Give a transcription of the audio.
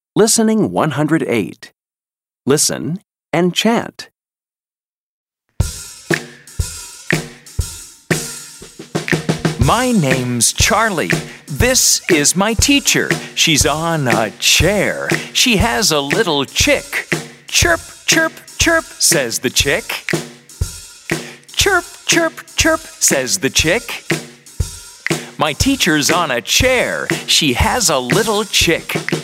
Listening 108. Listen and chant. My name's Charlie. This is my teacher. She's on a chair. She has a little chick. Chirp, chirp, chirp, says the chick. Chirp, chirp, chirp, says the chick. My teacher's on a chair. She has a little chick.